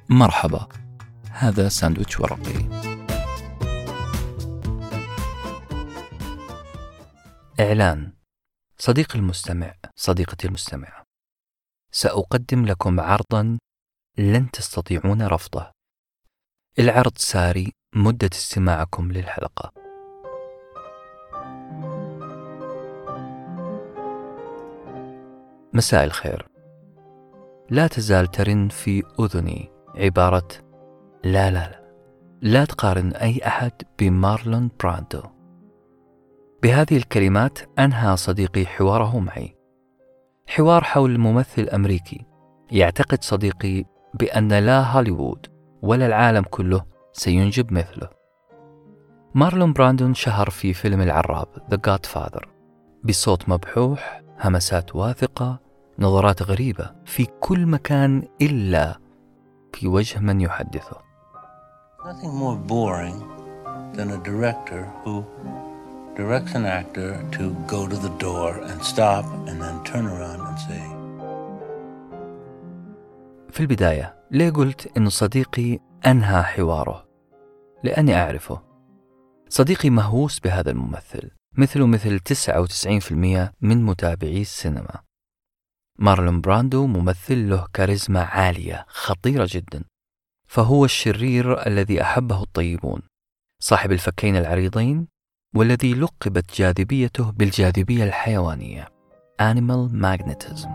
مرحبا، هذا ساندويتش ورقي. إعلان. صديقي المستمع، صديقتي المستمعة، سأقدم لكم عرضاً لن تستطيعون رفضه. العرض ساري مدة استماعكم للحلقة. مساء الخير. لا تزال ترن في أذني عبارة لا تقارن أي أحد بمارلون براندو. بهذه الكلمات أنهى صديقي حواره معي، حوار حول ممثل أمريكي يعتقد صديقي بأن لا هوليوود ولا العالم كله سينجب مثله. مارلون براندو شهر في فيلم العراب The Godfather بصوت مبحوح، همسات واثقة، نظرات غريبة في كل مكان إلا في وجه من يحدثه. Nothing more boring than a director who directs an actor to go to the door and stop and then turn around and say. في البداية ليه قلت إنه صديقي أنهى حواره؟ لأني أعرفه. صديقي مهووس بهذا الممثل، مثل 99% من متابعي السينما. مارلون براندو ممثل له كاريزما عالية خطيرة جدا، فهو الشرير الذي أحبه الطيبون، صاحب الفكين العريضين، والذي لقبت جاذبيته بالجاذبية الحيوانية Animal Magnetism.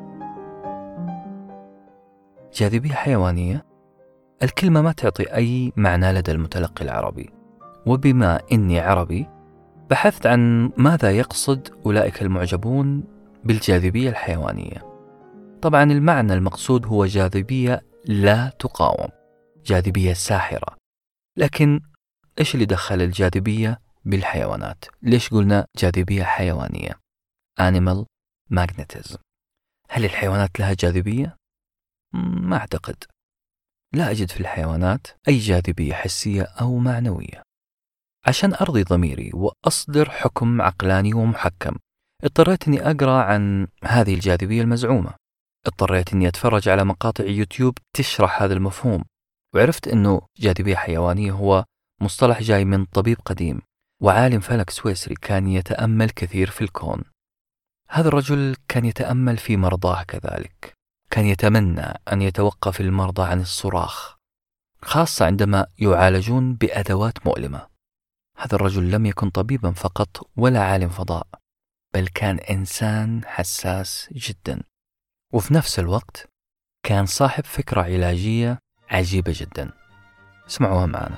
جاذبية حيوانية، الكلمة ما تعطي أي معنى لدى المتلقي العربي، وبما إني عربي بحثت عن ماذا يقصد أولئك المعجبون بالجاذبية الحيوانية. طبعا المعنى المقصود هو جاذبية لا تقاوم، جاذبية ساحرة. لكن إيش اللي دخل الجاذبية بالحيوانات؟ ليش قلنا جاذبية حيوانية Animal Magnetism؟ هل الحيوانات لها جاذبية؟ ما أعتقد. لا أجد في الحيوانات أي جاذبية حسية أو معنوية. عشان أرضي ضميري وأصدر حكم عقلاني ومحكم، اضطريت أني أقرأ عن هذه الجاذبية المزعومة. اضطريت أني أتفرج على مقاطع يوتيوب تشرح هذا المفهوم، وعرفت أنه جاذبية حيوانية هو مصطلح جاي من طبيب قديم وعالم فلك سويسري كان يتأمل كثير في الكون. هذا الرجل كان يتأمل في مرضاه كذلك، كان يتمنى أن يتوقف المرضى عن الصراخ، خاصة عندما يعالجون بأدوات مؤلمة. هذا الرجل لم يكن طبيبا فقط ولا عالم فضاء، بل كان إنسان حساس جدا، وفي نفس الوقت كان صاحب فكرة علاجية عجيبة جدا. اسمعوها معنا.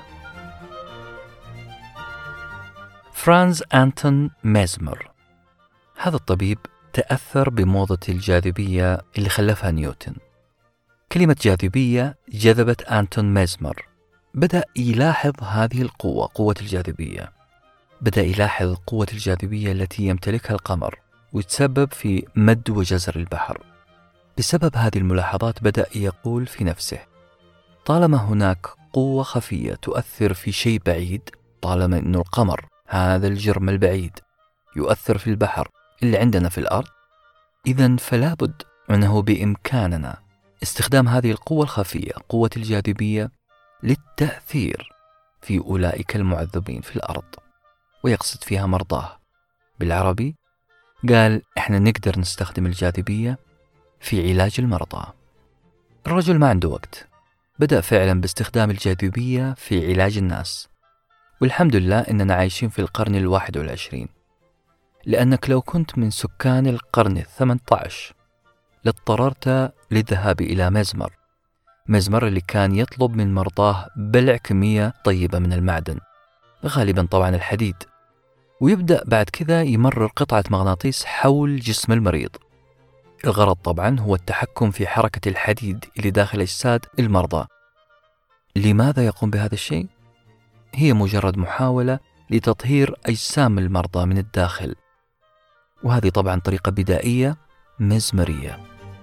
فرانز أنتون ميزمر، هذا الطبيب تأثر بموضة الجاذبية اللي خلفها نيوتن. كلمة جاذبية جذبت أنتون ميزمر. بدأ يلاحظ هذه القوة، قوة الجاذبية. بدأ يلاحظ قوة الجاذبية التي يمتلكها القمر ويتسبب في مد وجزر البحر. بسبب هذه الملاحظات بدأ يقول في نفسه: طالما هناك قوة خفية تؤثر في شيء بعيد، طالما أن القمر هذا الجرم البعيد يؤثر في البحر اللي عندنا في الأرض، إذن فلا بد أنه بإمكاننا استخدام هذه القوة الخفية، قوة الجاذبية، للتأثير في أولئك المعذبين في الأرض، ويقصد فيها مرضاه. بالعربي قال: إحنا نقدر نستخدم الجاذبية في علاج المرضى. الرجل ما عنده وقت، بدأ فعلا باستخدام الجاذبية في علاج الناس. والحمد لله إننا عايشين في القرن 21، لأنك لو كنت من سكان القرن 18 لاضطررت للذهاب إلى ميزمر اللي كان يطلب من مرضاه بلع كمية طيبة من المعدن، غالبا طبعا الحديد، ويبدأ بعد كذا يمرر قطعة مغناطيس حول جسم المريض. الغرض طبعا هو التحكم في حركة الحديد اللي داخل أجساد المرضى. لماذا يقوم بهذا الشيء؟ هي مجرد محاولة لتطهير أجسام المرضى من الداخل، وهذه طبعا طريقة بدائية مزمرية.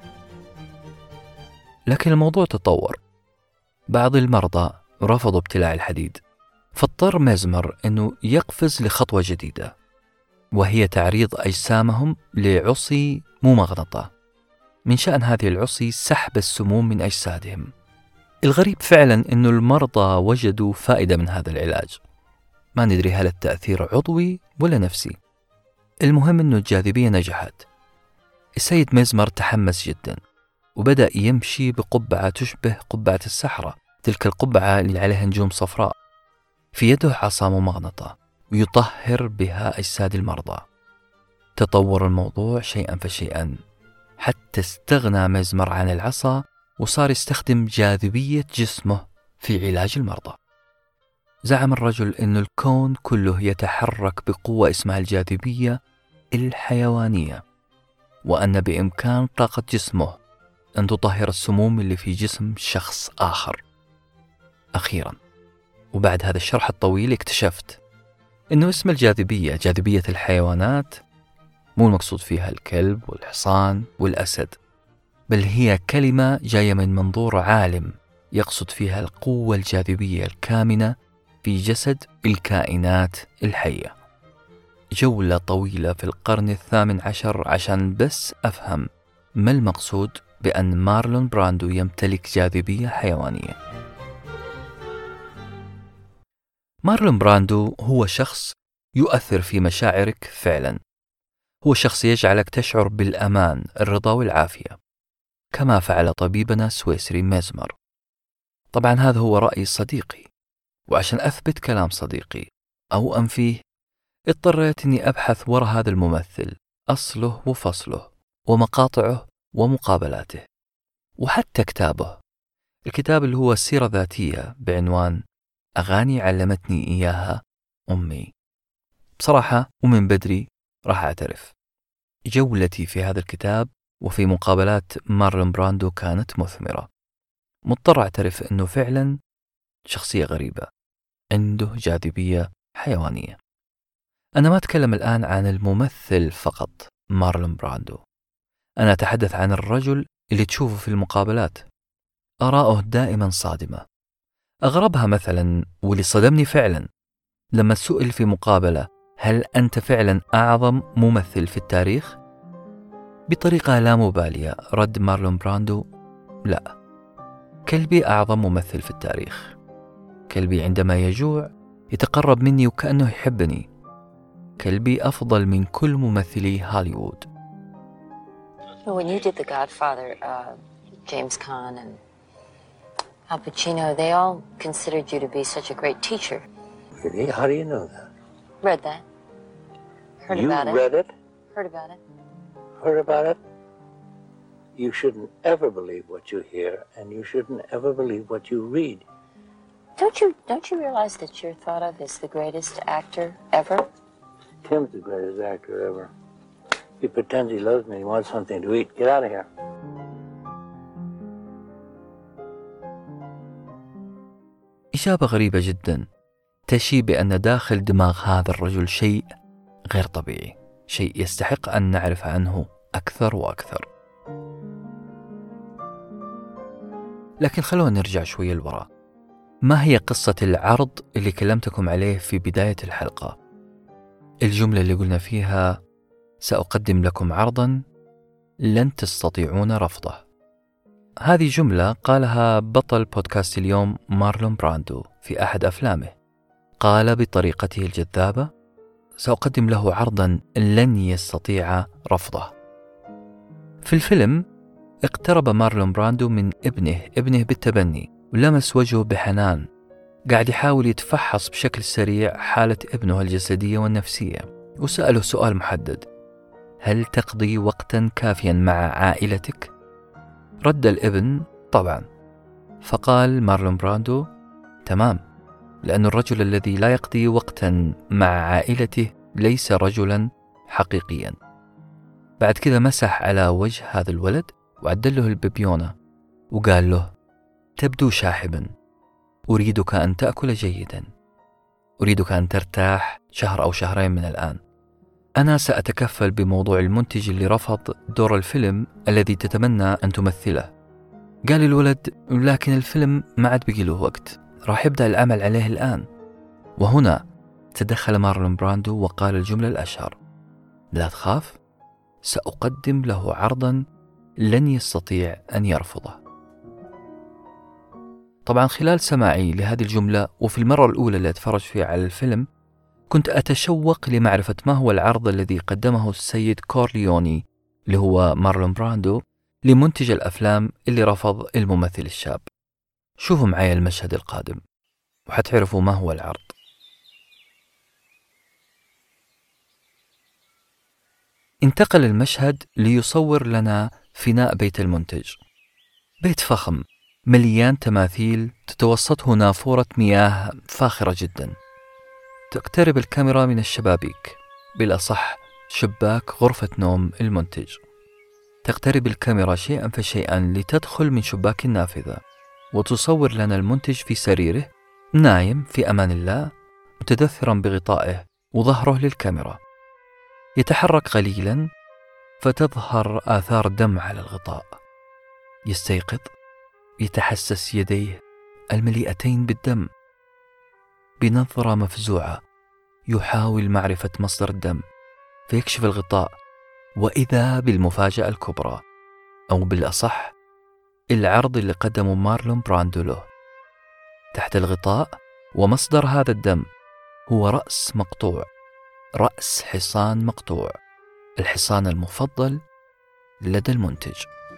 لكن الموضوع تطور. بعض المرضى رفضوا ابتلاع الحديد، فاضطر ميزمر أنه يقفز لخطوة جديدة، وهي تعريض أجسامهم لعصي ممغنطة. من شأن هذه العصي سحب السموم من أجسادهم. الغريب فعلا أنه المرضى وجدوا فائدة من هذا العلاج. ما ندري هل التأثير عضوي ولا نفسي. المهم أنه الجاذبية نجحت. السيد ميزمر تحمس جدا وبدأ يمشي بقبعة تشبه قبعة السحرة، تلك القبعة اللي عليها نجوم صفراء. في يده عصا ممغنطة ويطهر بها أجساد المرضى. تطور الموضوع شيئا فشيئا حتى استغنى ميزمر عن العصا وصار يستخدم جاذبية جسمه في علاج المرضى. زعم الرجل أن الكون كله يتحرك بقوة اسمها الجاذبية الحيوانية، وأن بإمكان طاقة جسمه أن تطهر السموم اللي في جسم شخص آخر. أخيرا وبعد هذا الشرح الطويل اكتشفت أنه اسم الجاذبية جاذبية الحيوانات مو المقصود فيها الكلب والحصان والأسد، بل هي كلمة جاية من منظور عالم يقصد فيها القوة الجاذبية الكامنة في جسد الكائنات الحية. جولة طويلة في القرن 18 عشان بس أفهم ما المقصود بأن مارلون براندو يمتلك جاذبية حيوانية. مارلون براندو هو شخص يؤثر في مشاعرك فعلا. هو شخص يجعلك تشعر بالأمان، الرضا والعافية، كما فعل طبيبنا السويسري ميزمر. طبعا هذا هو رأي صديقي، وعشان أثبت كلام صديقي أو أنفيه اضطريت أني أبحث وراء هذا الممثل، أصله وفصله ومقاطعه ومقابلاته وحتى كتابه. الكتاب اللي هو السيرة الذاتية بعنوان أغاني علمتني إياها أمي. بصراحة ومن بدري راح أعترف، جولتي في هذا الكتاب وفي مقابلات مارلون براندو كانت مثمرة. مضطر أعترف أنه فعلا شخصية غريبة، عنده جاذبية حيوانية. أنا ما أتكلم الآن عن الممثل فقط مارلون براندو، أنا أتحدث عن الرجل اللي تشوفه في المقابلات. آراءه دائما صادمة. أغربها مثلا واللي صدمني فعلا لما سئل في مقابلة: هل أنت فعلا أعظم ممثل في التاريخ؟ بطريقة لا مبالية رد مارلون براندو: لا، كلبي أعظم ممثل في التاريخ. كلبي عندما يجوع يتقرب مني وكأنه يحبني. كلبي أفضل من كل ممثلي هوليوود. When you did The Godfather, James Caan and Al Pacino, they all considered you to be such a great teacher. Really? How do you know that? Read that. Heard about it. You read it? Heard about it. Heard about it? You shouldn't ever believe what you hear, and you shouldn't ever believe what you read. Don't you realize that you're thought of as the greatest actor ever? Tim's the greatest actor ever. He pretends he loves me. He wants something to eat. Get out of here. إجابة غريبة جدا تشي بأن داخل دماغ هذا الرجل شيء غير طبيعي، شيء يستحق أن نعرف عنه أكثر وأكثر. لكن خلونا نرجع شوية لوراء. ما هي قصة العرض اللي كلمتكم عليه في بداية الحلقة؟ الجملة اللي قلنا فيها: سأقدم لكم عرضا لن تستطيعون رفضه. هذه جملة قالها بطل بودكاست اليوم مارلون براندو في أحد أفلامه. قال بطريقته الجذابة: سأقدم له عرضا لن يستطيع رفضه. في الفيلم اقترب مارلون براندو من ابنه بالتبني ولمس وجهه بحنان، قاعد يحاول يتفحص بشكل سريع حالة ابنه الجسدية والنفسية، وسأله سؤال محدد: هل تقضي وقتا كافيا مع عائلتك؟ رد الابن: طبعا. فقال مارلون براندو: تمام، لأن الرجل الذي لا يقضي وقتا مع عائلته ليس رجلا حقيقيا. بعد كذا مسح على وجه هذا الولد وعدله الببيونة وقال له: تبدو شاحبا، أريدك أن تأكل جيدا، أريدك أن ترتاح شهر أو شهرين من الآن. أنا سأتكفل بموضوع المنتج اللي رفض دور الفيلم الذي تتمنى أن تمثله. قال الولد: لكن الفيلم ما عاد بقي له وقت، راح يبدأ العمل عليه الآن. وهنا تدخل مارلون براندو وقال الجملة الأشهر: لا تخاف، سأقدم له عرضا لن يستطيع أن يرفضه. طبعا خلال سماعي لهذه الجملة وفي المرة الأولى اللي أتفرج فيها على الفيلم كنت أتشوق لمعرفة ما هو العرض الذي قدمه السيد كورليوني اللي هو مارلون براندو لمنتج الأفلام اللي رفض الممثل الشاب. شوفوا معي المشهد القادم وحتعرفوا ما هو العرض. انتقل المشهد ليصور لنا فناء بيت المنتج، بيت فخم مليان تماثيل تتوسطه نافورة مياه فاخرة جدا. تقترب الكاميرا من الشبابيك، بالأصح شباك غرفة نوم المنتج. تقترب الكاميرا شيئا فشيئا لتدخل من شباك النافذة وتصور لنا المنتج في سريره نايم في أمان الله متدثرا بغطائه وظهره للكاميرا. يتحرك قليلا فتظهر آثار دم على الغطاء. يستيقظ، يتحسس يديه المليئتين بالدم. بنظرة مفزوعة يحاول معرفة مصدر الدم، فيكشف الغطاء وإذا بالمفاجأة الكبرى، أو بالأصح العرض اللي قدمه مارلون براندو له. تحت الغطاء ومصدر هذا الدم هو رأس مقطوع، رأس حصان مقطوع، الحصان المفضل لدى المنتج.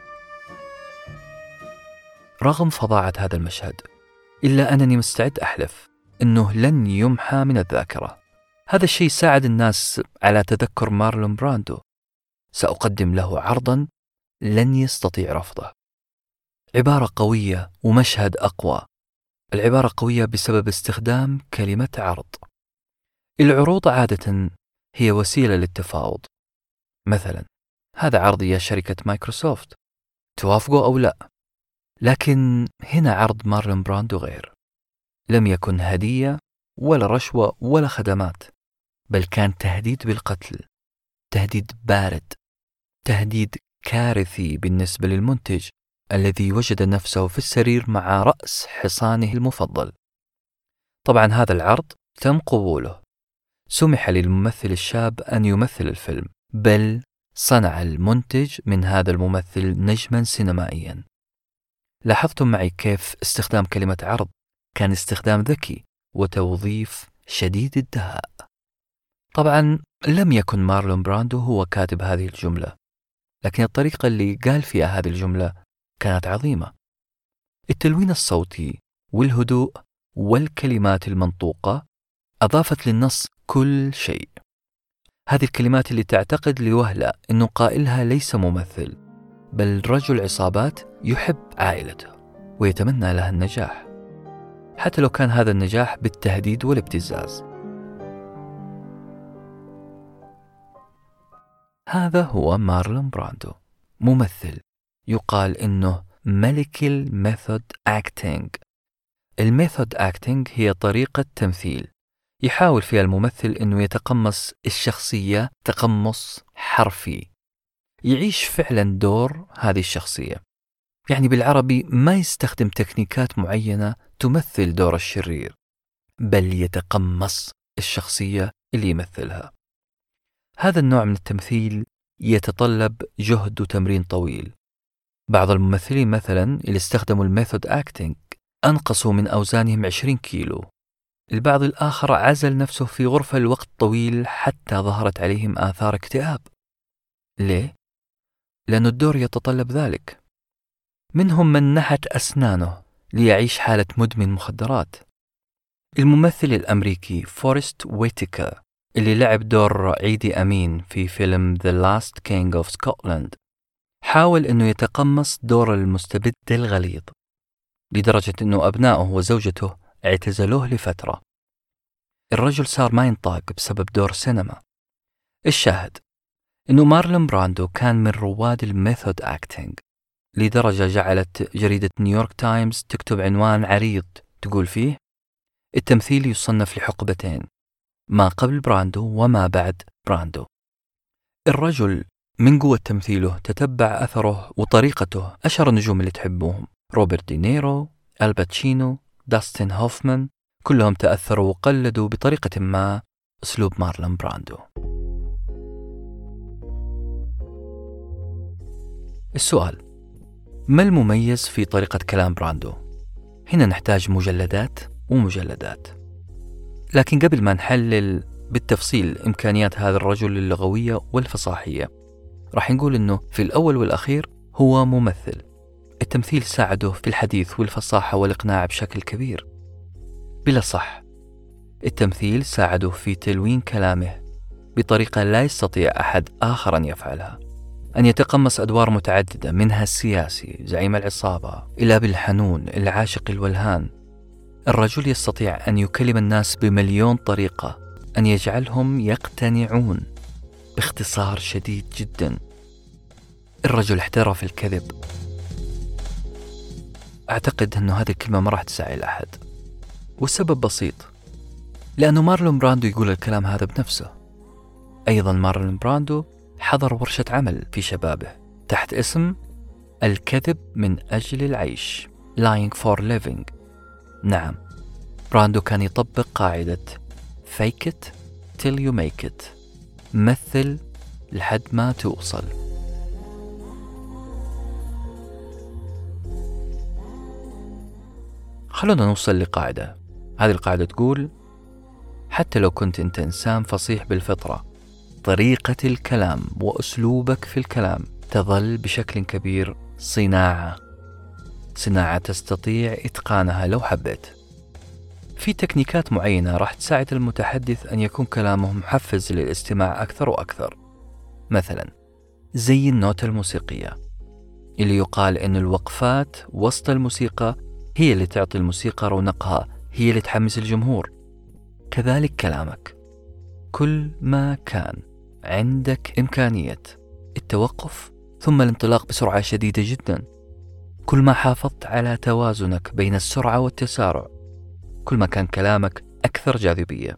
رغم فظاعة هذا المشهد إلا أنني مستعد أحلف أنه لن يمحى من الذاكرة. هذا الشيء ساعد الناس على تذكر مارلون براندو. سأقدم له عرضا لن يستطيع رفضه. عبارة قوية ومشهد أقوى. العبارة قوية بسبب استخدام كلمة عرض. العروض عادة هي وسيلة للتفاوض. مثلا هذا عرضي يا شركة مايكروسوفت، توافقوا أو لا؟ لكن هنا عرض مارلون براندو غير. لم يكن هدية ولا رشوة ولا خدمات، بل كان تهديد بالقتل، تهديد بارد، تهديد كارثي بالنسبة للمنتج الذي وجد نفسه في السرير مع رأس حصانه المفضل. طبعا هذا العرض تم قبوله. سمح للممثل الشاب أن يمثل الفيلم، بل صنع المنتج من هذا الممثل نجما سينمائيا. لاحظتم معي كيف استخدام كلمة عرض كان استخدام ذكي وتوظيف شديد الدهاء. طبعا لم يكن مارلون براندو هو كاتب هذه الجملة، لكن الطريقة اللي قال فيها هذه الجملة كانت عظيمة. التلوين الصوتي والهدوء والكلمات المنطوقة أضافت للنص كل شيء. هذه الكلمات اللي تعتقد لوهلة أنه قائلها ليس ممثل، بل رجل عصابات يحب عائلته ويتمنى لها النجاح، حتى لو كان هذا النجاح بالتهديد والابتزاز. هذا هو مارلون براندو، ممثل يقال إنه ملك الميثود أكتينج. الميثود أكتينج هي طريقة تمثيل يحاول فيها الممثل إنه يتقمص الشخصية تقمص حرفي، يعيش فعلا دور هذه الشخصية. يعني بالعربي ما يستخدم تكنيكات معينة تمثل دور الشرير، بل يتقمص الشخصية اللي يمثلها. هذا النوع من التمثيل يتطلب جهد وتمرين طويل. بعض الممثلين مثلا اللي استخدموا الميثود أكتينج أنقصوا من أوزانهم 20 كيلو. البعض الآخر عزل نفسه في غرفة لوقت طويل حتى ظهرت عليهم آثار اكتئاب. ليه؟ لأن الدور يتطلب ذلك. منهم من نحت أسنانه ليعيش حالة مدمن مخدرات. الممثل الأمريكي فورست ويتيكر اللي لعب دور عيدي أمين في فيلم The Last King of Scotland حاول أنه يتقمص دور المستبد الغليظ، لدرجة أنه أبنائه وزوجته اعتزلوه لفترة. الرجل صار ما ينطاق بسبب دور سينما. الشاهد أنه مارلون براندو كان من رواد الميثود أكتينج، لدرجة جعلت جريدة نيويورك تايمز تكتب عنوان عريض تقول فيه: التمثيل يصنف لحقبتين، ما قبل براندو وما بعد براندو. الرجل من قوة تمثيله تتبع أثره وطريقته أشهر النجوم اللي تحبوهم: روبرت دينيرو، الباتشينو، داستين هوفمان، كلهم تأثروا وقلدوا بطريقة ما أسلوب مارلون براندو. السؤال: ما المميز في طريقة كلام براندو؟ هنا نحتاج مجلدات ومجلدات. لكن قبل ما نحلل بالتفصيل إمكانيات هذا الرجل اللغوية والفصاحية، راح نقول إنه في الأول والأخير هو ممثل. التمثيل ساعده في الحديث والفصاحة والإقناع بشكل كبير. بلا صح، التمثيل ساعده في تلوين كلامه بطريقة لا يستطيع أحد آخر أن يفعلها، أن يتقمص أدوار متعددة، منها السياسي، زعيم العصابة، إلى بالحنون، العاشق الولهان. الرجل يستطيع أن يكلم الناس بمليون طريقة، أن يجعلهم يقتنعون باختصار شديد جدا. الرجل احترف الكذب. أعتقد أنه هذه الكلمة ما راح تساعد أحد، والسبب بسيط، لأنه مارلون براندو يقول الكلام هذا بنفسه. أيضا مارلون براندو حضر ورشة عمل في شبابه تحت اسم الكذب من أجل العيش، Lying for Living. نعم، براندو كان يطبق قاعدة Fake it till you make it، مثل لحد ما توصل. خلونا نوصل لقاعدة. هذه القاعدة تقول: حتى لو كنت أنت إنسان فصيح بالفطرة، طريقة الكلام وأسلوبك في الكلام تظل بشكل كبير صناعة تستطيع إتقانها لو حبيت. في تكنيكات معينة راح تساعد المتحدث أن يكون كلامه محفز للاستماع أكثر وأكثر، مثلا زي النوتة الموسيقية، اللي يقال أن الوقفات وسط الموسيقى هي اللي تعطي الموسيقى رونقها، هي اللي تحمس الجمهور. كذلك كلامك، كل ما كان عندك إمكانية التوقف ثم الانطلاق بسرعة شديدة جدا، كل ما حافظت على توازنك بين السرعة والتسارع، كل ما كان كلامك أكثر جاذبية.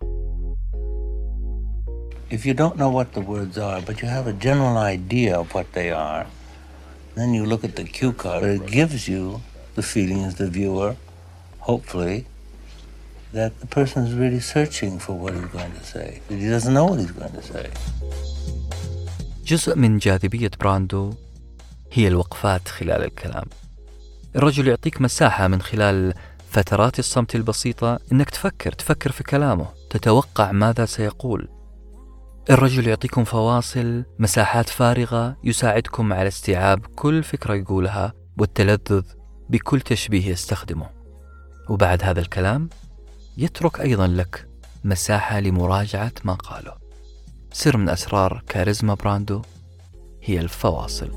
If you don't know what the words are, but you have a general idea of what they are, then you look at the cue card. It gives you the feeling as the viewer, hopefully, that the person is really searching for what he's going to say. That he doesn't know what he's going to say. جزء من جاذبية براندو هي الوقفات خلال الكلام. الرجل يعطيك مساحة من خلال فترات الصمت البسيطة إنك تفكر في كلامه، تتوقع ماذا سيقول. الرجل يعطيكم فواصل، مساحات فارغة يساعدكم على استيعاب كل فكرة يقولها والتلذذ بكل تشبيه يستخدمه. وبعد هذا الكلام يترك أيضا لك مساحة لمراجعة ما قاله. سر من أسرار كاريزما براندو هي الفواصل.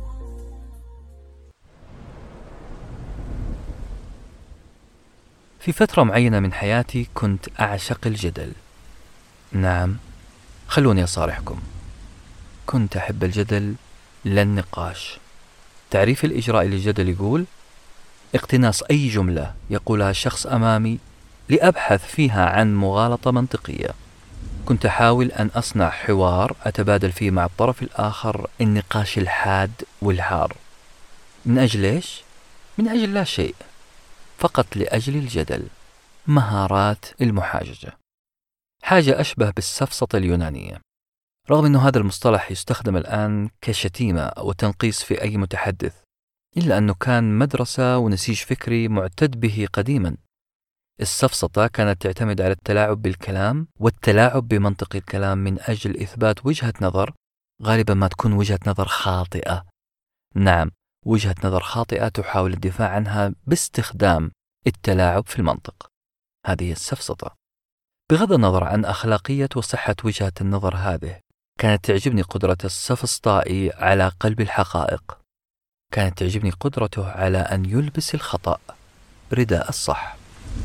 في فترة معينة من حياتي كنت أعشق الجدل. نعم، خلوني أصارحكم، كنت أحب الجدل لا النقاش. تعريف الإجرائي للجدل يقول: اقتناص أي جملة يقولها الشخص أمامي لأبحث فيها عن مغالطة منطقية. كنت أحاول أن أصنع حوار أتبادل فيه مع الطرف الآخر النقاش الحاد والحار. من أجل إيش؟ من أجل لا شيء، فقط لأجل الجدل. مهارات المحاججة، حاجة أشبه بالسفسطة اليونانية، رغم أنه هذا المصطلح يستخدم الآن كشتيمة أو تنقيص في أي متحدث، إلا أنه كان مدرسة ونسيج فكري معتد به قديما. السفسطة كانت تعتمد على التلاعب بالكلام والتلاعب بمنطق الكلام من أجل إثبات وجهة نظر، غالبا ما تكون وجهة نظر خاطئة. نعم، وجهة نظر خاطئة تحاول الدفاع عنها باستخدام التلاعب في المنطق. هذه السفسطة. بغض النظر عن أخلاقية وصحة وجهة النظر هذه، كانت تعجبني قدرة السفسطائي على قلب الحقائق. كانت تعجبني قدرته على أن يلبس الخطأ رداء الصح.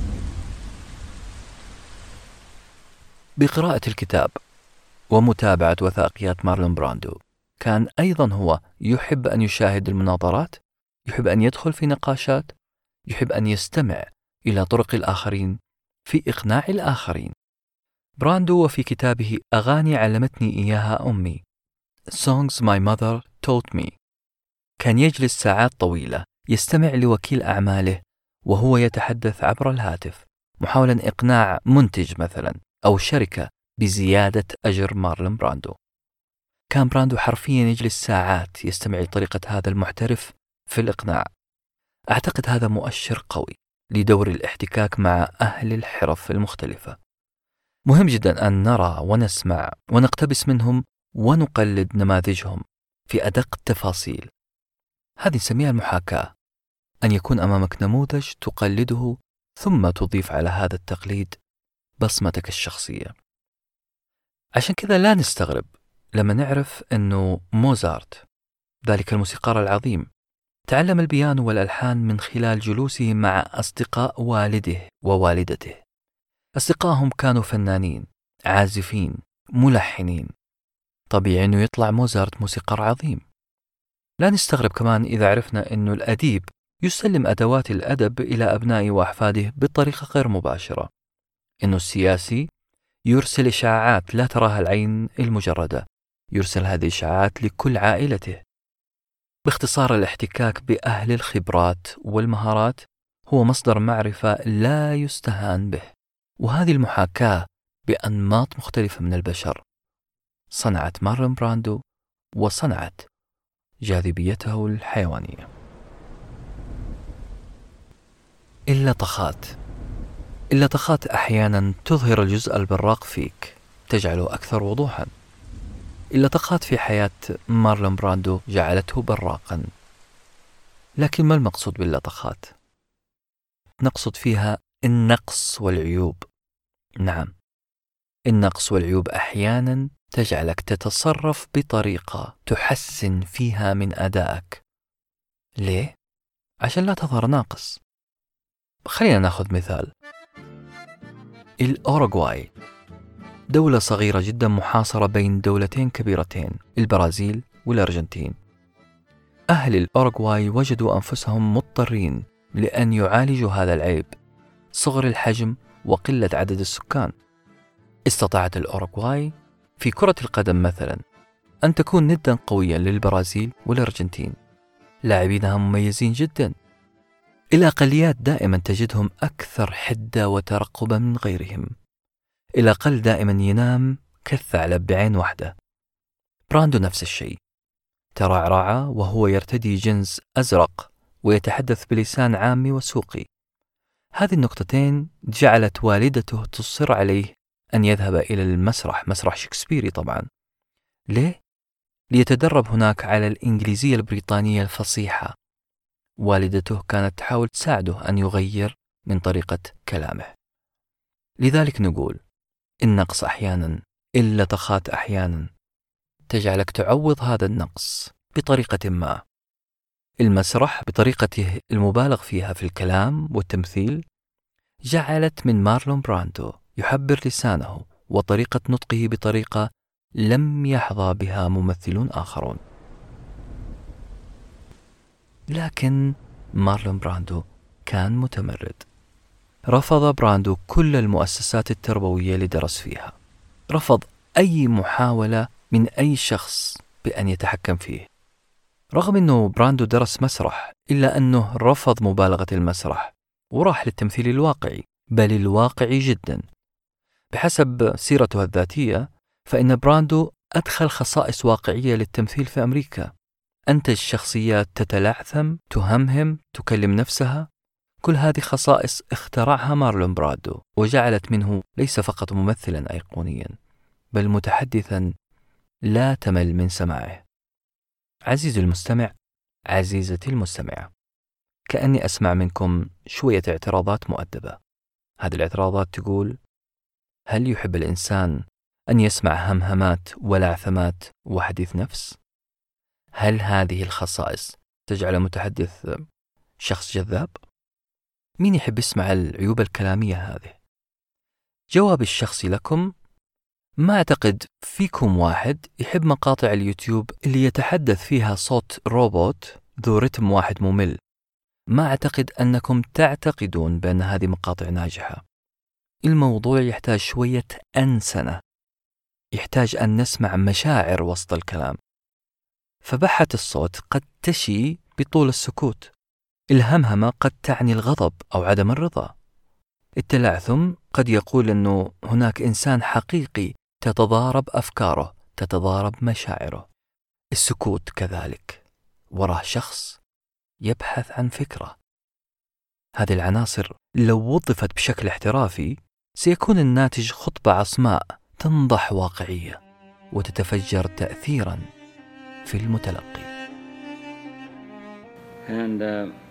بقراءة الكتاب ومتابعة وثائقيات مارلون براندو، كان أيضا هو يحب أن يشاهد المناظرات، يحب أن يدخل في نقاشات، يحب أن يستمع إلى طرق الآخرين في إقناع الآخرين. براندو وفي كتابه أغاني علمتني إياها أمي Songs My Mother Taught Me، كان يجلس ساعات طويلة يستمع لوكيل أعماله وهو يتحدث عبر الهاتف، محاولا إقناع منتج مثلا أو شركة بزيادة أجر مارلون براندو. كان براندو حرفيا يجلس ساعات يستمع لطريقة هذا المحترف في الإقناع. أعتقد هذا مؤشر قوي لدور الاحتكاك مع أهل الحرف المختلفة. مهم جدا أن نرى ونسمع ونقتبس منهم ونقلد نماذجهم في أدق التفاصيل. هذه نسميها المحاكاة، أن يكون أمامك نموذج تقلده ثم تضيف على هذا التقليد بصمتك الشخصية. عشان كذا لا نستغرب لما نعرف أنه موزارت ذلك الموسيقار العظيم تعلم البيانو والألحان من خلال جلوسه مع أصدقاء والده ووالدته. أصدقائهم كانوا فنانين، عازفين، ملحنين. طبيعي أنه يطلع موزارت موسيقار عظيم. لا نستغرب كمان إذا عرفنا أنه الأديب يسلم أدوات الأدب إلى أبنائه وأحفاده بطريقة غير مباشرة، أنه السياسي يرسل إشاعات لا تراها العين المجردة، يرسل هذه الإشاعات لكل عائلته. باختصار، الاحتكاك بأهل الخبرات والمهارات هو مصدر معرفة لا يستهان به، وهذه المحاكاة بأنماط مختلفة من البشر صنعت مارلون براندو وصنعت جاذبيته الحيوانية. اللطخات أحيانا تظهر الجزء البراق فيك، تجعله أكثر وضوحا. اللطخات في حياة مارلون براندو جعلته براقا. لكن ما المقصود باللطخات؟ نقصد فيها النقص والعيوب. نعم، النقص والعيوب أحيانا تجعلك تتصرف بطريقة تحسن فيها من أدائك. ليه؟ عشان لا تظهر ناقص. خلينا ناخذ مثال. الأوروغواي دولة صغيرة جدا محاصرة بين دولتين كبيرتين، البرازيل والأرجنتين. أهل الأوروغواي وجدوا أنفسهم مضطرين لأن يعالجوا هذا العيب، صغر الحجم وقلة عدد السكان. استطاعت الأوروغواي في كرة القدم مثلا أن تكون ندا قويا للبرازيل والأرجنتين. لاعبينها مميزين جدا. الأقليات دائما تجدهم أكثر حدة وترقبا من غيرهم. الأقل دائما ينام كالثعلب بعين واحدة. براندو نفس الشيء، ترعرع وهو يرتدي جنس أزرق ويتحدث بلسان عامي وسوقي. هذه النقطتين جعلت والدته تصر عليه أن يذهب إلى المسرح، مسرح شكسبيري طبعا. ليه؟ ليتدرب هناك على الإنجليزية البريطانية الفصيحة. والدته كانت تحاول تساعده أن يغير من طريقة كلامه. لذلك نقول النقص أحيانا، اللطخات أحيانا تجعلك تعوض هذا النقص بطريقة ما. المسرح بطريقته المبالغ فيها في الكلام والتمثيل جعلت من مارلون براندو يحبر لسانه وطريقة نطقه بطريقة لم يحظى بها ممثلون آخرون. لكن مارلون براندو كان متمرد. رفض براندو كل المؤسسات التربوية اللي درس فيها. رفض أي محاولة من أي شخص بأن يتحكم فيه. رغم أنه براندو درس مسرح، إلا أنه رفض مبالغة المسرح وراح للتمثيل الواقعي، بل الواقعي جدا. بحسب سيرته الذاتية فإن براندو أدخل خصائص واقعية للتمثيل في أمريكا. أنتج شخصيات تتلعثم، تهمهم، تكلم نفسها. كل هذه خصائص اخترعها مارلون براندو وجعلت منه ليس فقط ممثلا أيقونيا، بل متحدثا لا تمل من سماعه. عزيزي المستمع، عزيزتي المستمعة، كأني أسمع منكم شوية اعتراضات مؤدبة. هذه الاعتراضات تقول: هل يحب الإنسان أن يسمع همهمات ولعثمات وحديث نفس؟ هل هذه الخصائص تجعل متحدث شخص جذاب؟ مين يحب يسمع العيوب الكلامية هذه؟ جوابي الشخصي لكم: ما أعتقد فيكم واحد يحب مقاطع اليوتيوب اللي يتحدث فيها صوت روبوت ذو رتم واحد ممل. ما أعتقد أنكم تعتقدون بأن هذه مقاطع ناجحة. الموضوع يحتاج شوية أنسنة، يحتاج أن نسمع مشاعر وسط الكلام. فبحة الصوت قد تشي بطول السكوت. الهمهمة قد تعني الغضب أو عدم الرضا. التلعثم قد يقول أنه هناك إنسان حقيقي تتضارب أفكاره، تتضارب مشاعره. السكوت كذلك وراه شخص يبحث عن فكرة. هذه العناصر لو وظفت بشكل احترافي سيكون الناتج خطبة عصماء تنضح واقعية وتتفجر تأثيرا في المتلقي. And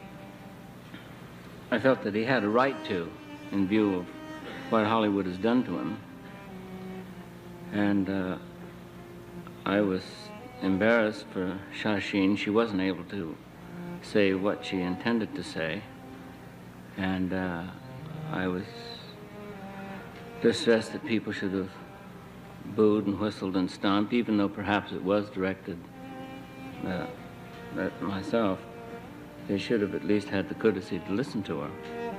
I felt that he had a right to, in view of what Hollywood has done to him. And I was embarrassed for Shashin. She wasn't able to say what she intended to say. And I was distressed that people should have booed and whistled and stomped, even though perhaps it was directed at myself. They should have at least had the courtesy to listen to her.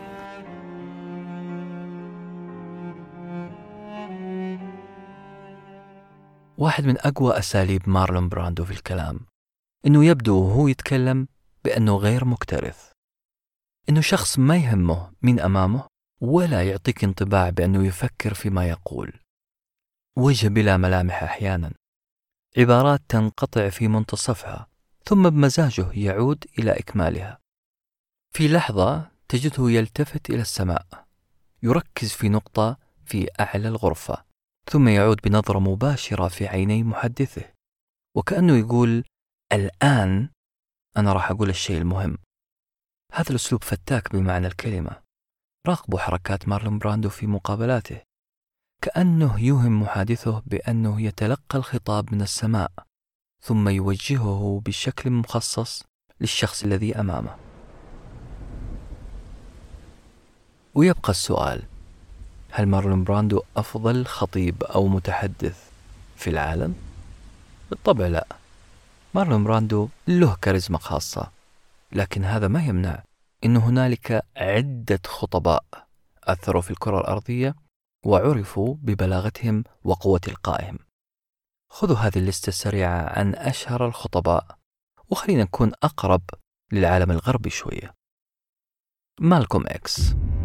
واحد من أقوى أساليب مارلون براندو في الكلام إنه يبدو وهو يتكلم بأنه غير مكترث، إنه شخص ما يهمه من أمامه ولا يعطيك انطباع بأنه يفكر فيما يقول. وجه بلا ملامح أحيانا، عبارات تنقطع في منتصفها ثم بمزاجه يعود إلى إكمالها. في لحظة تجده يلتفت إلى السماء، يركز في نقطة في أعلى الغرفة، ثم يعود بنظرة مباشرة في عيني محدثه، وكأنه يقول الآن أنا راح أقول الشيء المهم. هذا الأسلوب فتاك بمعنى الكلمة. راقبوا حركات مارلون براندو في مقابلاته، كأنه يوهم محادثه بأنه يتلقى الخطاب من السماء ثم يوجهه بشكل مخصص للشخص الذي أمامه. ويبقى السؤال، هل مارلون براندو أفضل خطيب أو متحدث في العالم؟ بالطبع لا. مارلون براندو له كاريزما خاصة، لكن هذا ما يمنع أن هنالك عدة خطباء أثروا في الكرة الأرضية وعرفوا ببلاغتهم وقوة إلقائهم. خذوا هذه الليستة السريعة عن أشهر الخطباء، وخلينا نكون أقرب للعالم الغربي شوية. مالكوم إكس.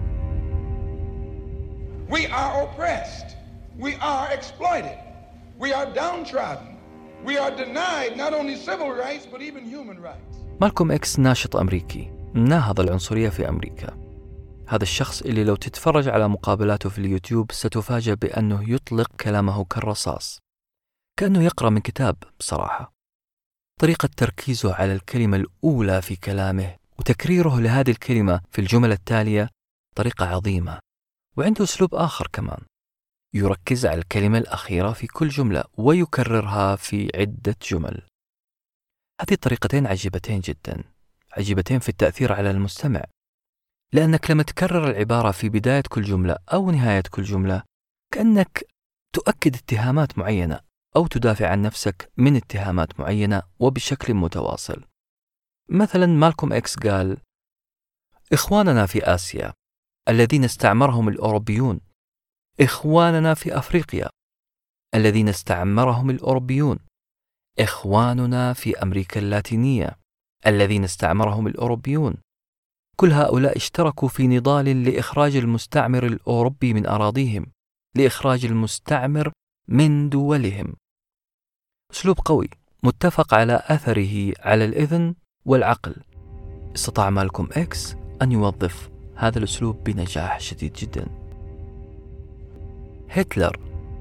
We are oppressed. We are exploited. We are downtrodden. We are denied not only civil rights but even human rights. مالكوم إكس ناشط أمريكي ناهض العنصرية في أمريكا. هذا الشخص اللي لو تتفرج على مقابلاته في اليوتيوب ستفاجأ بأنه يطلق كلامه كالرصاص، كأنه يقرأ من كتاب بصراحة. طريقة تركيزه على الكلمة الأولى في كلامه وتكريره لهذه الكلمة في الجمل التالية طريقة عظيمة. وعنده أسلوب آخر كمان، يركز على الكلمة الأخيرة في كل جملة ويكررها في عدة جمل. هذه الطريقتين عجيبتين جدا، عجيبتين في التأثير على المستمع، لأنك لما تكرر العبارة في بداية كل جملة أو نهاية كل جملة كأنك تؤكد اتهامات معينة أو تدافع عن نفسك من اتهامات معينة وبشكل متواصل. مثلا مالكوم إكس قال: إخواننا في آسيا الذين استعمرهم الأوروبيون، إخواننا في أفريقيا الذين استعمرهم الأوروبيون، إخواننا في أمريكا اللاتينية الذين استعمرهم الأوروبيون، كل هؤلاء اشتركوا في نضال لإخراج المستعمر الأوروبي من أراضيهم، لإخراج المستعمر من دولهم. أسلوب قوي متفق على أثره على الإذن والعقل. استطاع مالكوم إكس أن يوظف هذا الأسلوب بنجاح شديد جدا. هتلر.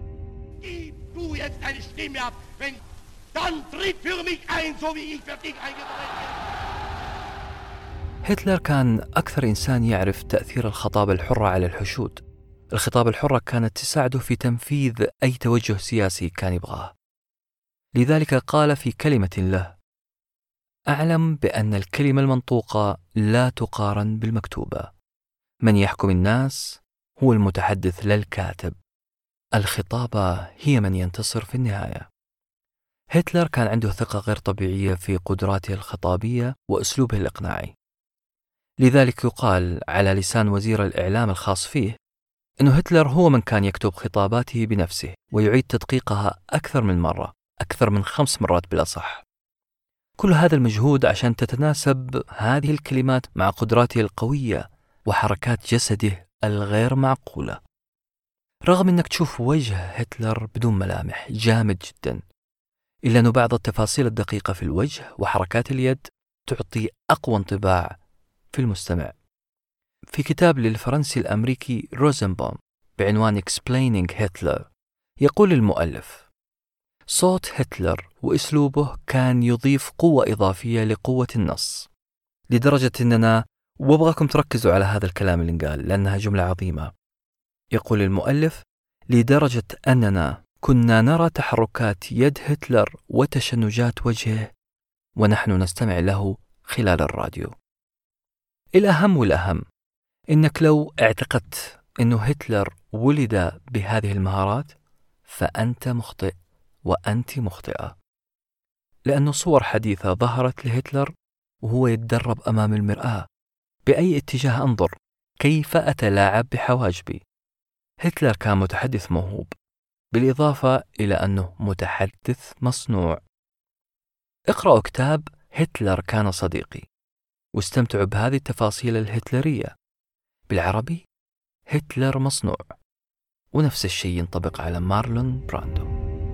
هتلر كان أكثر إنسان يعرف تأثير الخطابة الحرة على الحشود. الخطابة الحرة كانت تساعده في تنفيذ أي توجه سياسي كان يبغاه. لذلك قال في كلمة له: أعلم بأن الكلمة المنطوقة لا تقارن بالمكتوبة. من يحكم الناس هو المتحدث لا الكاتب. الخطابة هي من ينتصر في النهاية. هتلر كان عنده ثقة غير طبيعية في قدراته الخطابية وأسلوبه الإقناعي. لذلك يقال على لسان وزير الإعلام الخاص فيه أنه هتلر هو من كان يكتب خطاباته بنفسه ويعيد تدقيقها أكثر من مرة، أكثر من 5 مرات بالأصح. كل هذا المجهود عشان تتناسب هذه الكلمات مع قدراته القوية وحركات جسده الغير معقولة. رغم أنك تشوف وجه هتلر بدون ملامح جامد جدا، إلا أن بعض التفاصيل الدقيقة في الوجه وحركات اليد تعطي أقوى انطباع في المستمع. في كتاب للفرنسي الأمريكي روزنبوم بعنوان Explaining Hitler يقول المؤلف: صوت هتلر وأسلوبه كان يضيف قوة إضافية لقوة النص، لدرجة أننا، وابغاكم تركزوا على هذا الكلام اللي قال لأنها جملة عظيمة. يقول المؤلف: لدرجة أننا كنا نرى تحركات يد هتلر وتشنجات وجهه ونحن نستمع له خلال الراديو. الأهم والأهم إنك لو اعتقدت إنه هتلر ولد بهذه المهارات فأنت مخطئ وأنت مخطئة، لأنه صور حديثة ظهرت لهتلر وهو يتدرب أمام المرآة: بأي اتجاه أنظر؟ كيف أتلاعب بحواجبي؟ هتلر كان متحدث موهوب، بالإضافة إلى أنه متحدث مصنوع. اقرأوا كتاب هتلر كان صديقي واستمتعوا بهذه التفاصيل الهتلرية. بالعربي هتلر مصنوع. ونفس الشيء ينطبق على مارلون براندو.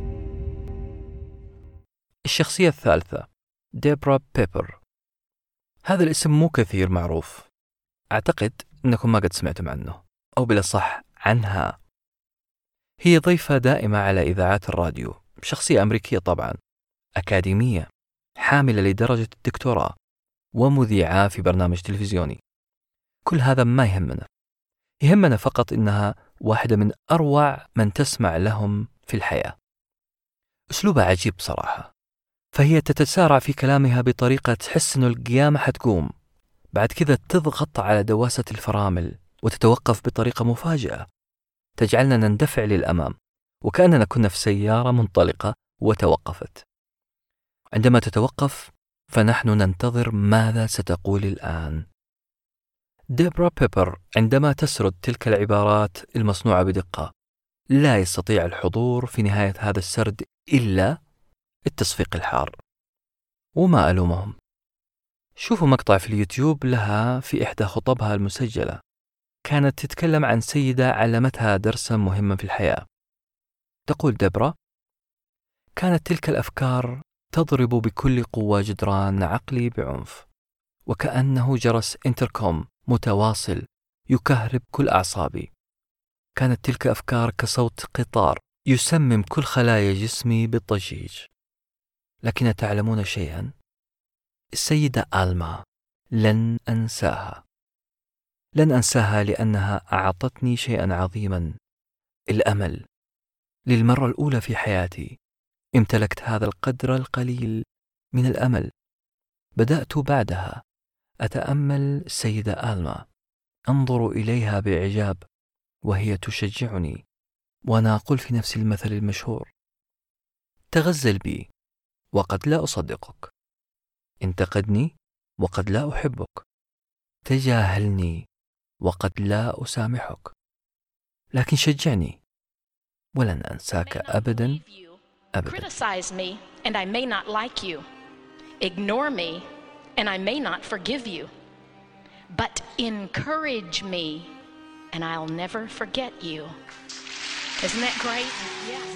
الشخصية الثالثة ديبرا بيبر. هذا الاسم مو كثير معروف، أعتقد أنكم ما قد سمعتم عنه، أو بالأصح عنها. هي ضيفة دائمة على إذاعات الراديو، شخصية أمريكية طبعا، أكاديمية، حاملة لدرجة الدكتوراه، ومذيعة في برنامج تلفزيوني. كل هذا ما يهمنا فقط إنها واحدة من أروع من تسمع لهم في الحياة. أسلوبها عجيب صراحة، فهي تتسارع في كلامها بطريقة تحس إنه القيامة حتقوم، بعد كذا تضغط على دواسة الفرامل وتتوقف بطريقة مفاجئة تجعلنا نندفع للأمام وكأننا كنا في سيارة منطلقة وتوقفت. عندما تتوقف فنحن ننتظر ماذا ستقول الآن. ديبرا بيبر عندما تسرد تلك العبارات المصنوعة بدقة لا يستطيع الحضور في نهاية هذا السرد إلا التصفيق الحار، وما ألومهم. شوفوا مقطع في اليوتيوب لها في إحدى خطبها المسجلة، كانت تتكلم عن سيدة علمتها درسا مهما في الحياة. تقول ديبرا: كانت تلك الأفكار تضرب بكل قوة جدران عقلي بعنف، وكأنه جرس انتركوم متواصل يكهرب كل أعصابي. كانت تلك أفكار كصوت قطار يسمم كل خلايا جسمي بالضجيج. لكن تعلمون شيئا؟ السيدة آلما لن أنساها، لن أنساها لأنها أعطتني شيئا عظيما، الأمل. للمرة الأولى في حياتي امتلكت هذا القدر القليل من الأمل. بدأت بعدها أتأمل السيدة آلما، أنظر إليها بإعجاب وهي تشجعني، وأنا أقول في نفس المثل المشهور: تغزل بي وقد لا أصدقك، انتقدني وقد لا أحبك، تجاهلني وقد لا أسامحك، لكن شجعني ولن أنساك أبدا أبدا. Criticize me and I may not like you. Ignore me and I may not forgive you. But encourage me and I'll never forget you. Isn't that great? Yes.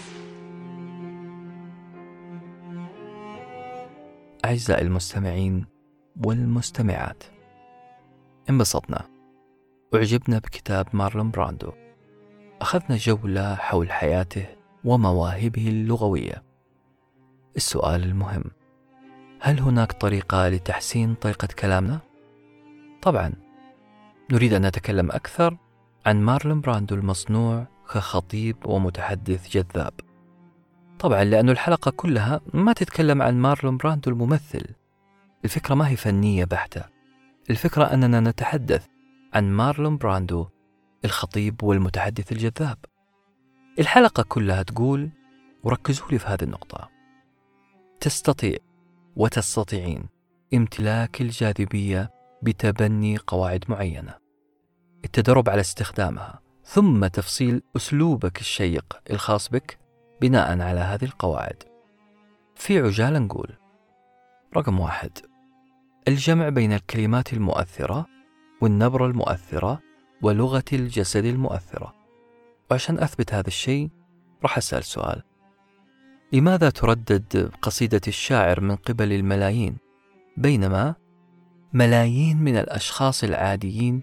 أعزائي المستمعين والمستمعات، انبسطنا، أعجبنا بكتاب مارلون براندو، أخذنا جولة حول حياته ومواهبه اللغوية. السؤال المهم: هل هناك طريقة لتحسين طريقة كلامنا؟ طبعا نريد أن نتكلم أكثر عن مارلون براندو المصنوع كخطيب ومتحدث جذاب. طبعا لأن الحلقة كلها ما تتكلم عن مارلون براندو الممثل. الفكرة ما هي فنية بحتة، الفكرة أننا نتحدث عن مارلون براندو الخطيب والمتحدث الجذاب. الحلقة كلها تقول، وركزوا لي في هذه النقطة: تستطيع وتستطيعين امتلاك الجاذبية بتبني قواعد معينة، التدرب على استخدامها، ثم تفصيل أسلوبك الشيق الخاص بك بناء على هذه القواعد. في عجالة نقول: رقم 1، الجمع بين الكلمات المؤثرة والنبرة المؤثرة ولغة الجسد المؤثرة. وعشان أثبت هذا الشيء راح أسأل سؤال: لماذا تردد قصيدة الشاعر من قبل الملايين بينما ملايين من الأشخاص العاديين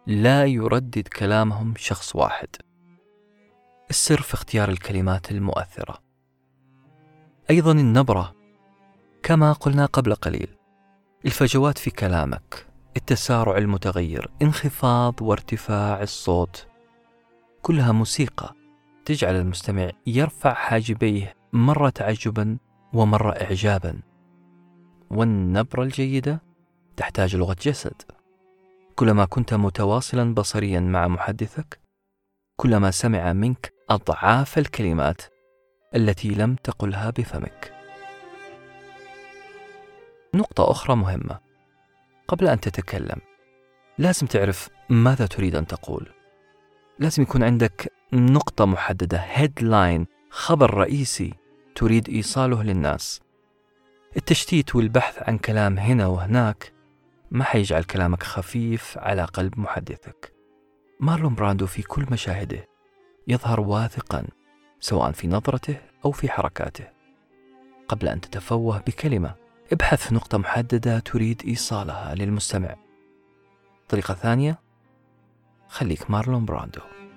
لا يردد كلامهم شخص واحد. السر في اختيار الكلمات المؤثرة. أيضا النبرة، كما قلنا قبل قليل، الفجوات في كلامك، التسارع المتغير، انخفاض وارتفاع الصوت، كلها موسيقى تجعل المستمع يرفع حاجبيه مرة تعجبا ومرة إعجابا. والنبرة الجيدة تحتاج لغة جسد. كلما كنت متواصلا بصريا مع محدثك، كلما سمع منك أضعاف الكلمات التي لم تقلها بفمك. نقطة أخرى مهمة، قبل أن تتكلم لازم تعرف ماذا تريد أن تقول. لازم يكون عندك نقطة محددة، headline، خبر رئيسي تريد إيصاله للناس. التشتيت والبحث عن كلام هنا وهناك ما حيجعل كلامك خفيف على قلب محدثك. مارلون براندو في كل مشاهده يظهر واثقا، سواء في نظرته أو في حركاته. قبل أن تتفوه بكلمة، ابحث في نقطة محددة تريد إيصالها للمستمع. طريقة ثانية، خليك مارلون براندو.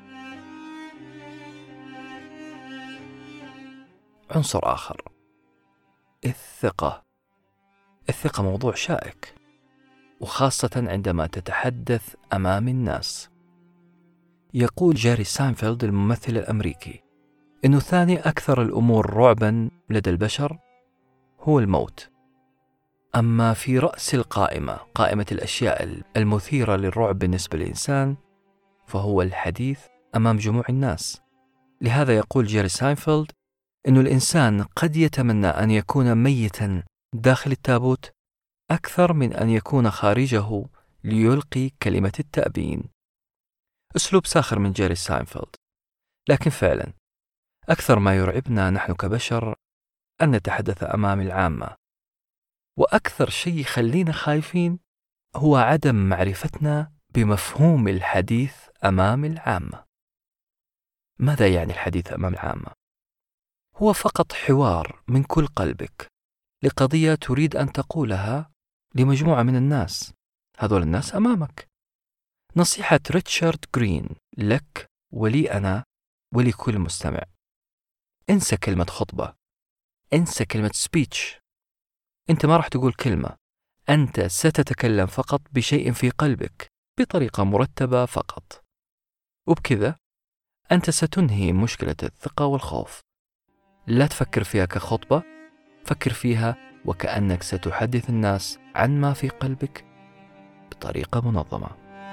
عنصر آخر، الثقة. الثقة موضوع شائك، وخاصة عندما تتحدث أمام الناس. يقول جيري ساينفيلد الممثل الأمريكي إنه ثاني أكثر الأمور رعبا لدى البشر هو الموت. أما في رأس القائمة، قائمة الأشياء المثيرة للرعب بالنسبة للإنسان، فهو الحديث أمام جموع الناس. لهذا يقول جيري ساينفيلد إنه الإنسان قد يتمنى أن يكون ميتا داخل التابوت أكثر من أن يكون خارجه ليلقي كلمة التأبين. أسلوب ساخر من جيري ساينفيلد، لكن فعلا أكثر ما يرعبنا نحن كبشر أن نتحدث أمام العامة، وأكثر شيء يخلينا خايفين هو عدم معرفتنا بمفهوم الحديث أمام العامة. ماذا يعني الحديث أمام العامة؟ هو فقط حوار من كل قلبك لقضية تريد أن تقولها لمجموعة من الناس. هذول الناس أمامك. نصيحة ريتشارد جرين لك ولي أنا ولكل مستمع: انسى كلمة خطبة، انسى كلمة سبيتش. أنت ما راح تقول كلمة، أنت ستتكلم فقط بشيء في قلبك بطريقة مرتبة فقط، وبكذا أنت ستنهي مشكلة الثقة والخوف. لا تفكر فيها كخطبة، فكر فيها وكأنك ستحدث الناس عن ما في قلبك بطريقة منظمة.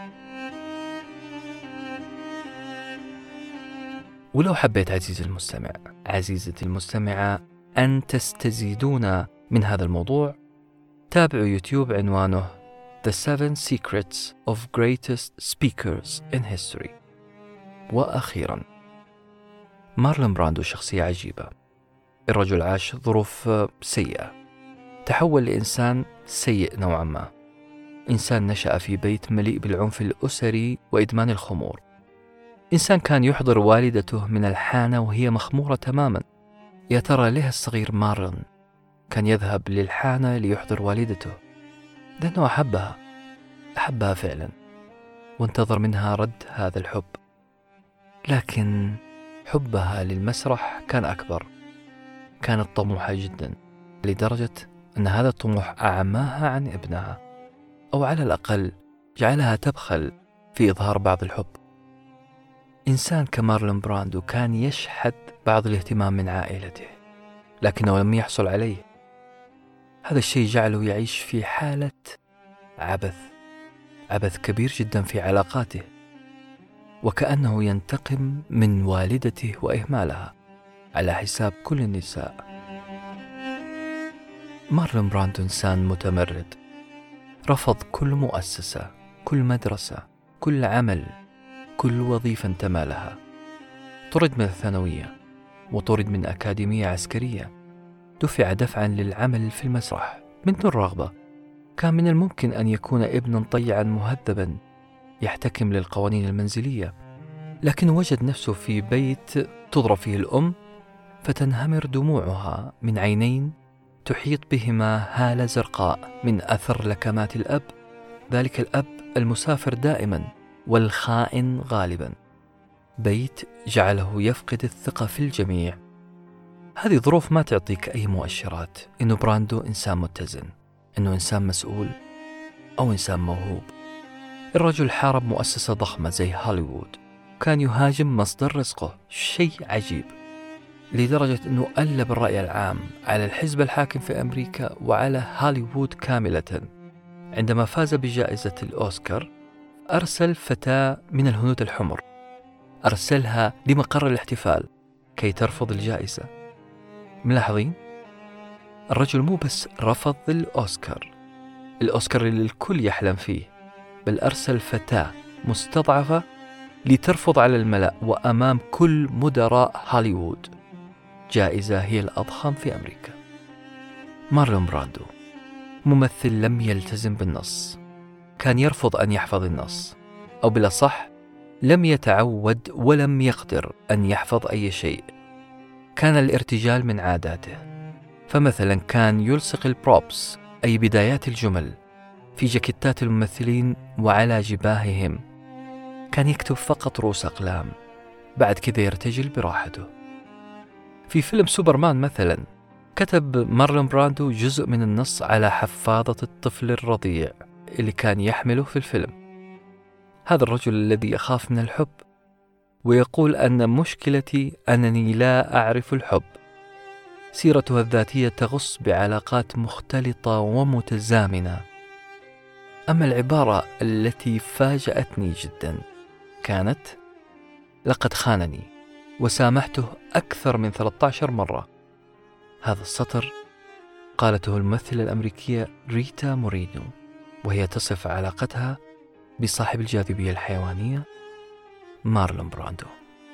ولو حبيت عزيزي المستمع، عزيزتي المستمعة، أن تستزيدون من هذا الموضوع، تابعوا يوتيوب عنوانه The 7 Secrets of Greatest Speakers in History. وأخيرا، مارلون براندو شخصية عجيبة. الرجل عاش ظروف سيئة، تحول لإنسان سيء نوعا ما، إنسان نشأ في بيت مليء بالعنف الأسري وإدمان الخمور، إنسان كان يحضر والدته من الحانة وهي مخمورة تماما. يا ترى ليه الصغير مارلون كان يذهب للحانة ليحضر والدته؟ لأنه أحبها فعلا، وانتظر منها رد هذا الحب. لكن حبها للمسرح كان أكبر، كانت طموحة جدا، لدرجة أن هذا الطموح أعماها عن ابنها، أو على الأقل جعلها تبخل في إظهار بعض الحب. إنسان كمارلون براندو كان يشحذ بعض الاهتمام من عائلته، لكنه لم يحصل عليه. هذا الشيء جعله يعيش في حالة عبث كبير جدا في علاقاته، وكأنه ينتقم من والدته وإهمالها على حساب كل النساء. مارلون براندو إنسان متمرد، رفض كل مؤسسة، كل مدرسة، كل عمل، كل وظيفة انتمى لها. طرد من الثانوية، وطرد من أكاديمية عسكرية، دفع دفعا للعمل في المسرح من دون رغبة. كان من الممكن أن يكون ابنا طيعا مهذبا يحتكم للقوانين المنزلية، لكن وجد نفسه في بيت تضرب فيه الأم فتنهمر دموعها من عينين تحيط بهما هالة زرقاء من أثر لكمات الأب، ذلك الأب المسافر دائما والخائن غالبا، بيت جعله يفقد الثقة في الجميع. هذه ظروف ما تعطيك أي مؤشرات إنه براندو إنسان متزن، إنه إنسان مسؤول أو إنسان موهوب. الرجل حارب مؤسسة ضخمة زي هوليوود، كان يهاجم مصدر رزقه، شيء عجيب، لدرجة أنه قلب الرأي العام على الحزب الحاكم في أمريكا وعلى هوليوود كاملة. عندما فاز بجائزة الأوسكار أرسل فتاة من الهنود الحمر، أرسلها لمقر الاحتفال كي ترفض الجائزة. ملاحظين؟ الرجل مو بس رفض الأوسكار اللي الكل يحلم فيه، بل أرسل فتاة مستضعفة لترفض على الملأ وأمام كل مدراء هوليوود جائزة هي الأضخم في أمريكا. مارلون براندو ممثل لم يلتزم بالنص، كان يرفض أن يحفظ النص، أو بالأصح لم يتعود ولم يقدر أن يحفظ أي شيء. كان الارتجال من عاداته، فمثلا كان يلصق البروبس أي بدايات الجمل في جاكيتات الممثلين وعلى جباههم. كان يكتب فقط رؤوس أقلام، بعد كذا يرتجل براحته. في فيلم سوبرمان مثلا كتب مارلون براندو جزء من النص على حفاضة الطفل الرضيع اللي كان يحمله في الفيلم. هذا الرجل الذي يخاف من الحب ويقول أن مشكلتي أنني لا أعرف الحب. سيرته الذاتية تغص بعلاقات مختلطة ومتزامنة. أما العبارة التي فاجأتني جدا كانت: لقد خانني وسامحته أكثر من 13 مرة. هذا السطر قالته الممثلة الأمريكية ريتا مورينو وهي تصف علاقتها بصاحب الجاذبية الحيوانية مارلون براندو.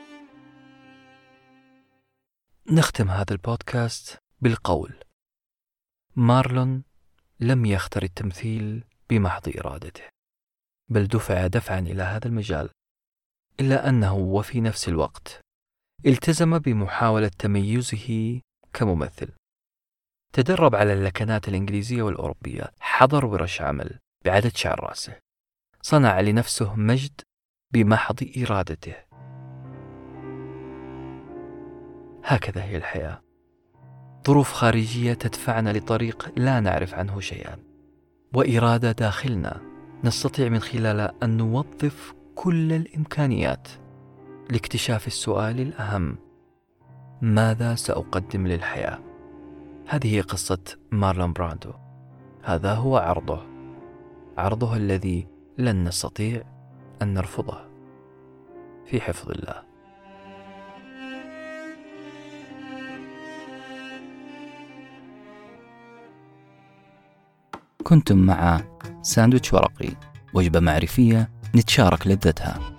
نختم هذا البودكاست بالقول: مارلون لم يختر التمثيل بمحض إرادته، بل دفع دفعا إلى هذا المجال، إلا أنه وفي نفس الوقت التزم بمحاولة تميزه كممثل. تدرب على اللكنات الإنجليزية والأوروبية، حضر ورش عمل بعدد شعر رأسه، صنع لنفسه مجد بمحض إرادته. هكذا هي الحياة، ظروف خارجية تدفعنا لطريق لا نعرف عنه شيئا، وإرادة داخلنا نستطيع من خلالها أن نوظف كل الإمكانيات لاكتشاف السؤال الأهم: ماذا سأقدم للحياة؟ هذه هي قصة مارلون براندو. هذا هو عرضه الذي لن نستطيع أن نرفضه. في حفظ الله. كنتم مع ساندويتش ورقي، وجبة معرفية نتشارك لذتها.